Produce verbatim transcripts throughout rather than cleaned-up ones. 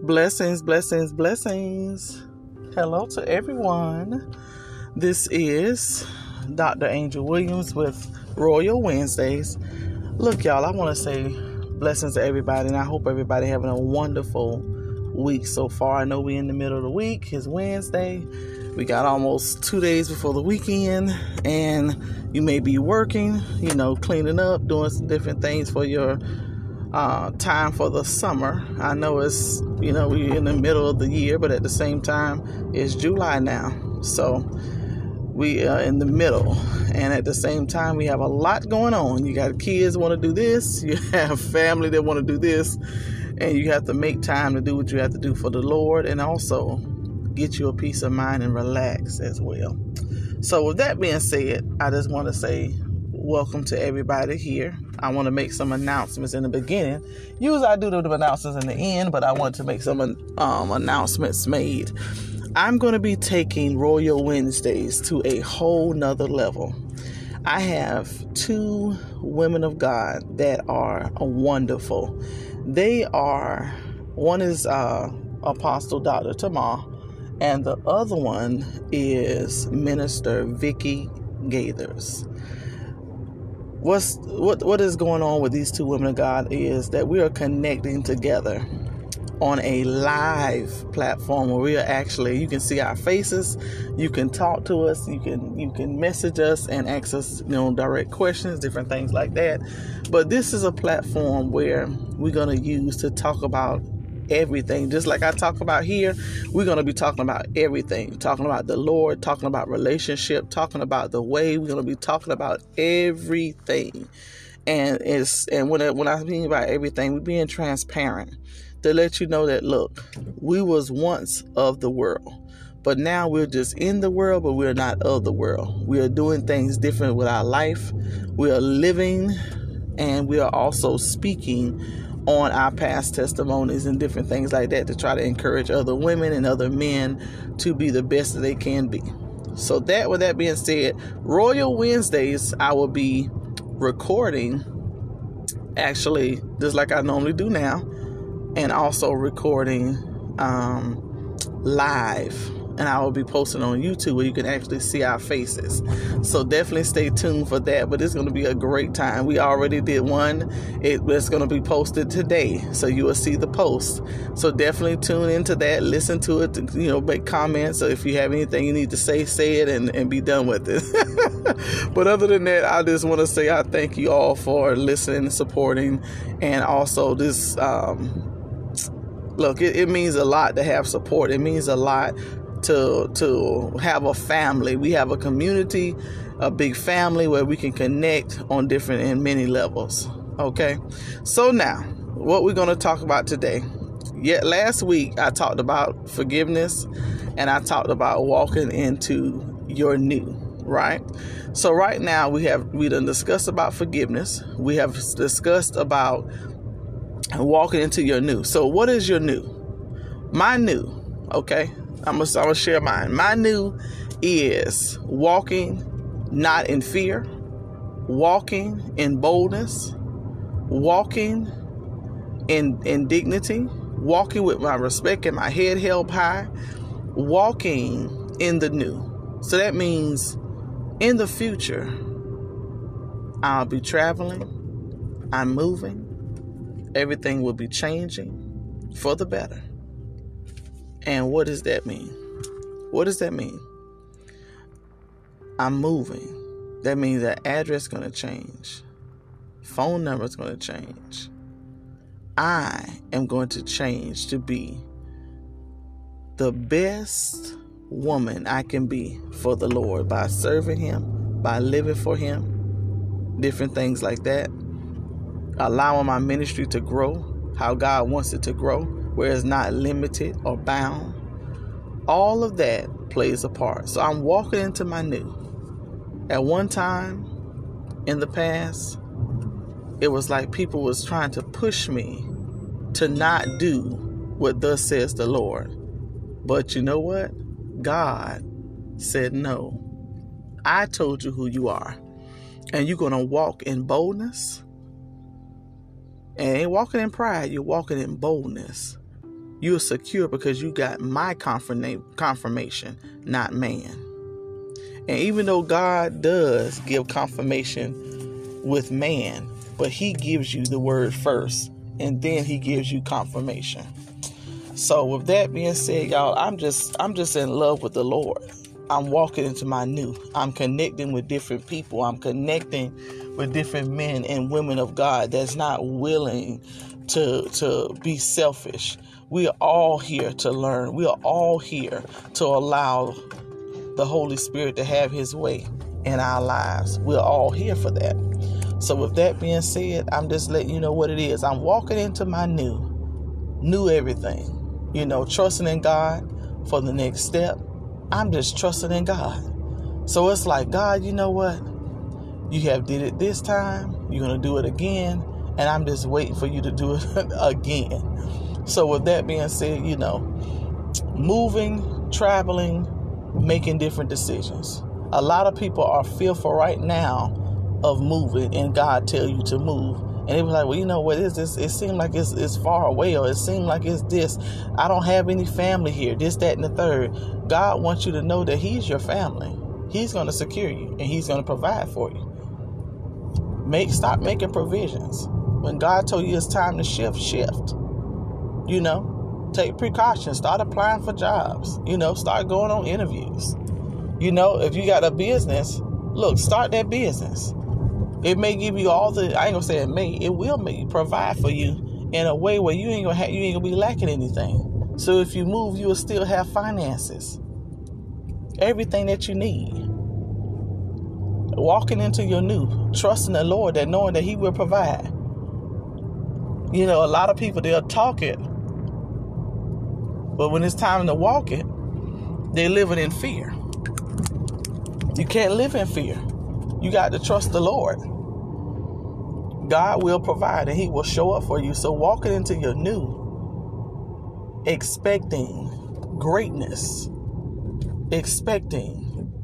Blessings, blessings, blessings. Hello to everyone. This is Doctor Angel Williams with Royal Wednesdays. Look, y'all, I want to say blessings to everybody, and I hope everybody having a wonderful week so far. I know we're in the middle of the week. It's Wednesday. We got almost two days before the weekend, and you may be working, you know, cleaning up, doing some different things for your uh, time for the summer. I know it's, you know, we're in the middle of the year, but at the same time, it's July now. So we are in the middle, and at the same time, we have a lot going on. You got kids want to do this, you have family that want to do this, and you have to make time to do what you have to do for the Lord, and also get you a peace of mind and relax as well. So with that being said, I just want to say welcome to everybody here. I want to make some announcements in the beginning. Usually I do the announcements in the end, but I want to make some um, announcements made. I'm going to be taking Royal Wednesdays to a whole nother level. I have two women of God that are wonderful. They are, one is uh, Apostle Doctor Tamar, and the other one is Minister Vicky Gaithers. What's what what is going on with these two women of God is that we are connecting together on a live platform where we are actually, you can see our faces, you can talk to us, you can you can message us and ask us, you know, direct questions, different things like that. But this is a platform where we're going to use to talk about everything. Just like I talk about here, we're going to be talking about everything, talking about the Lord, talking about relationship, talking about the way. We're going to be talking about everything. And it's and when I, when I mean about everything, we're being transparent to let you know that, look, we was once of the world, but now we're just in the world, but we're not of the world. We are doing things different with our life. We are living, and we are also speaking on our past testimonies and different things like that to try to encourage other women and other men to be the best that they can be. So that, with that being said, Royal Wednesdays, I will be recording, actually, just like I normally do now, and also recording um, live. And I will be posting on YouTube where you can actually see our faces. So definitely stay tuned for that. But it's going to be a great time. We already did one. It, it's going to be posted today, so you will see the post. So definitely tune into that. Listen to it. You know, make comments. So if you have anything you need to say, say it and, and be done with it. But other than that, I just want to say I thank you all for listening and supporting. And also this, um, look, it, it means a lot to have support. It means a lot to to have a family. We have a community, a big family where we can connect on different and many levels. Okay, so now what we're going to talk about today. Yet last week I talked about forgiveness, and I talked about walking into your new, right? So right now we have we done discussed about forgiveness. We have discussed about walking into your new. So what is your new? My new, okay? I'm going to share mine. My new is walking not in fear, walking in boldness, walking in, in dignity, walking with my respect and my head held high, walking in the new. So that means in the future, I'll be traveling, I'm moving, everything will be changing for the better. And what does that mean? What does that mean? I'm moving. That means that address is going to change. Phone number is going to change. I am going to change to be the best woman I can be for the Lord by serving Him, by living for Him, different things like that. Allowing my ministry to grow how God wants it to grow, where it's not limited or bound. All of that plays a part. So I'm walking into my new. At one time in the past, it was like people was trying to push me to not do what thus says the Lord. But you know what? God said no. I told you who you are. And you're going to walk in boldness. And ain't walking in pride, you're walking in boldness. You're secure because you got my confirmation, not man. And even though God does give confirmation with man, but he gives you the word first, and then he gives you confirmation. So with that being said, y'all, I'm just I'm just in love with the Lord. I'm walking into my new. I'm connecting with different people. I'm connecting with different men and women of God that's not willing to to be selfish. We are all here to learn. We are all here to allow the Holy Spirit to have his way in our lives. We're all here for that. So with that being said, I'm just letting you know what it is. I'm walking into my new, new everything. You know, trusting in God for the next step. I'm just trusting in God. So it's like, God, you know what? You have did it this time. You're going to do it again. And I'm just waiting for you to do it again. So with that being said, you know, moving, traveling, making different decisions. A lot of people are fearful right now of moving, and God tell you to move. And they be like, well, you know what is this? It seems like it's, it's far away, or it seems like it's this. I don't have any family here, this, that, and the third. God wants you to know that he's your family. He's going to secure you, and he's going to provide for you. Make Stop making provisions. When God told you it's time to shift, shift. You know, take precautions. Start applying for jobs. You know, start going on interviews. You know, if you got a business, look, start that business. It may give you all the, I ain't gonna say it may, it will make you provide for you in a way where you ain't gonna have, you ain't gonna be lacking anything. So if you move, you will still have finances. Everything that you need. Walking into your new, trusting the Lord, that knowing that he will provide. You know, a lot of people, they'll talk it, but when it's time to walk it, they're living in fear. You can't live in fear. You got to trust the Lord. God will provide, and he will show up for you. So walking into your new, expecting greatness, expecting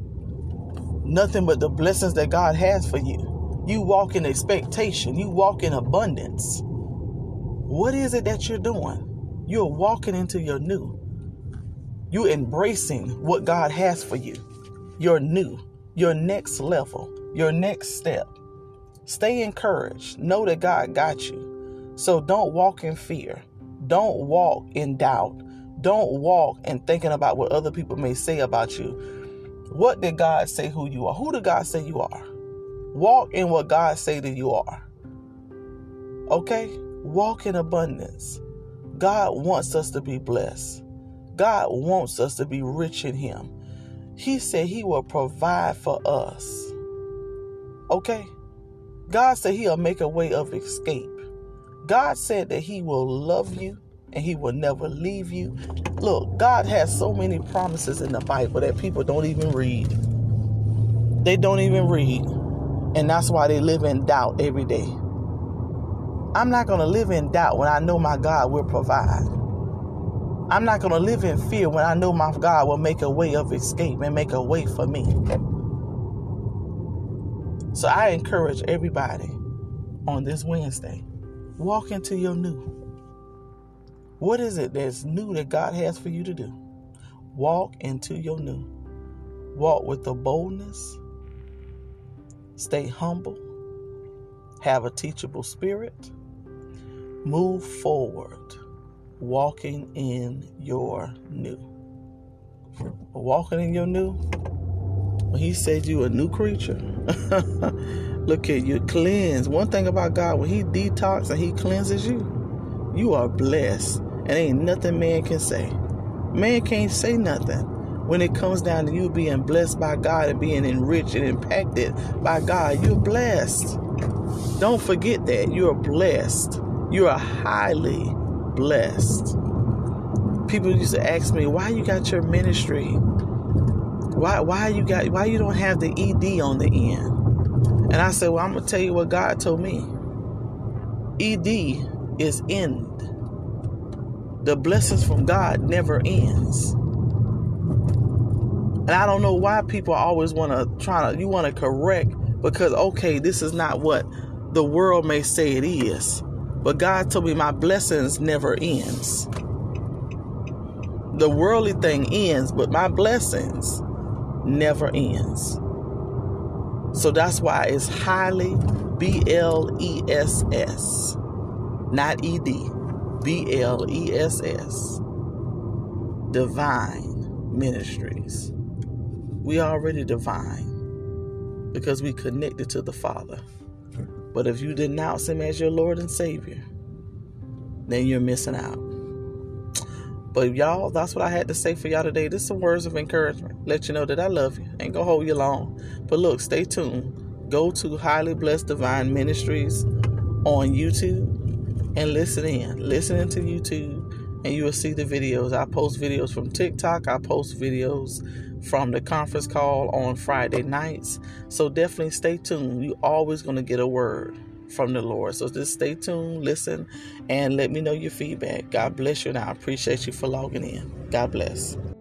nothing but the blessings that God has for you. You walk in expectation. You walk in abundance. What is it that you're doing? You're walking into your new. You're embracing what God has for you. Your new, your next level, your next step. Stay encouraged. Know that God got you. So don't walk in fear. Don't walk in doubt. Don't walk and thinking about what other people may say about you. What did God say who you are? Who did God say you are? Walk in what God say that you are. Okay? Walk in abundance. God wants us to be blessed. God wants us to be rich in him. He said he will provide for us. Okay? God said he'll make a way of escape. God said that he will love you and he will never leave you. Look, God has so many promises in the Bible that people don't even read. They don't even read. And that's why they live in doubt every day. I'm not going to live in doubt when I know my God will provide. I'm not going to live in fear when I know my God will make a way of escape and make a way for me. So I encourage everybody on this Wednesday, walk into your new. What is it that's new that God has for you to do? Walk into your new. Walk with the boldness. Stay humble. Have a teachable spirit. Move forward. Walking in your new. Walking in your new. When he said you a new creature. Look at you, cleanse. One thing about God, when he detox and he cleanses you, you are blessed. And ain't nothing man can say. Man can't say nothing when it comes down to you being blessed by God and being enriched and impacted by God. You're blessed. Don't forget that. You're blessed. You are highly blessed. People used to ask me, why you got your ministry? Why why you got why you don't have the E D on the end? And I said, well, I'm gonna tell you what God told me. E D is end. The blessings from God never ends. And I don't know why people always want to try to, you want to correct because, okay, this is not what the world may say it is. But God told me my blessings never ends. The worldly thing ends, but my blessings never ends. So that's why it's highly, B L E S S, not E D, B L E S S, Divine Ministries. We already divine because we connected to the Father. But if you denounce Him as your Lord and Savior, then you're missing out. But y'all, that's what I had to say for y'all today. This is some words of encouragement. Let you know that I love you. Ain't gonna hold you long. But look, stay tuned. Go to Highly Blessed Divine Ministries on YouTube and listen in. Listen into YouTube and you will see the videos. I post videos from TikTok. I post videos from the conference call on Friday nights. So definitely stay tuned. You're always going to get a word from the Lord. So just stay tuned, listen, and let me know your feedback. God bless you, and I appreciate you for logging in. God bless.